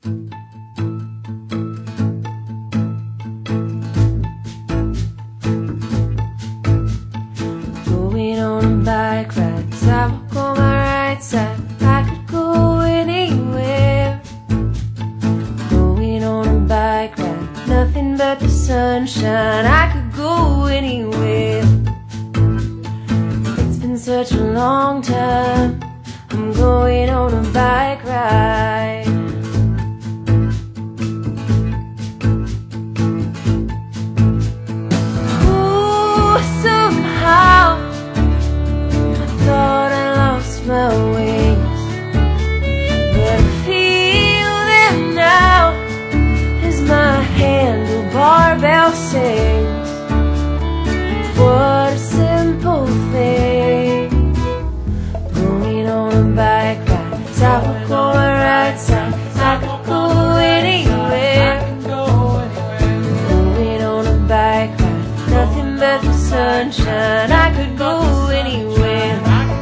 Going on a bike ride, sidewalk on my right side. I could go anywhere. Going on a bike ride, nothing but the sunshine. I could go anywhere. It's been such a long time. I'm going on a bike ride. Ooh, somehow I thought I lost my wings, but I feel them now as my handlebar bell sings. What a simple thing. Going on a bike ride, sidewalk on my right side. I could go anywhere. Going on a bike ride, nothing but the sunshine. I could go anywhere.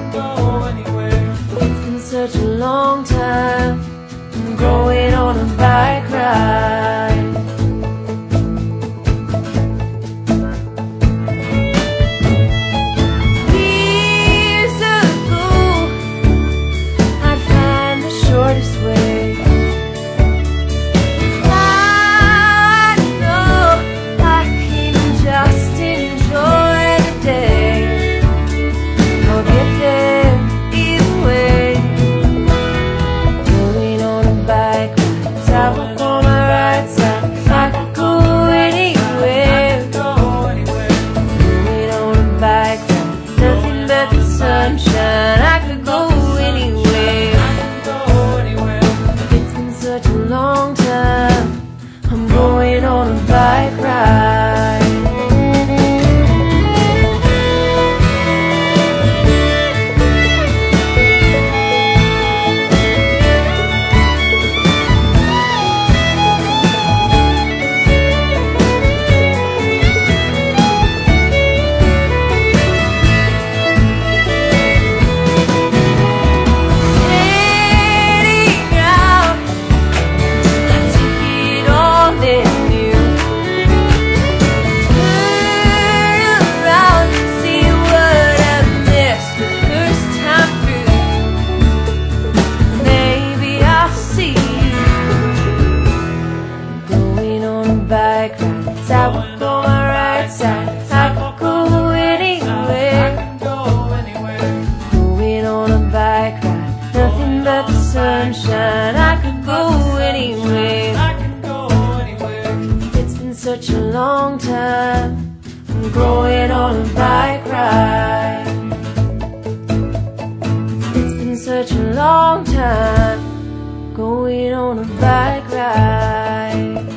It's been such a long time. I'm going on a bike ride. Shortest way. I know I can just enjoy the day. I'll get there either way. Going on a bike ride, sidewalk on my right side. I could go anywhere. Going on a bike ride, nothing but the sunshine. I could go anywhere. Such a long time. I'm going on a bike ride. Bike ride, sidewalk on my right side. I could go anywhere. Going on a bike ride, nothing but the sunshine. I could go anywhere. It's been such a long time. I'm going on a bike ride. It's been such a long time. Going on a bike ride.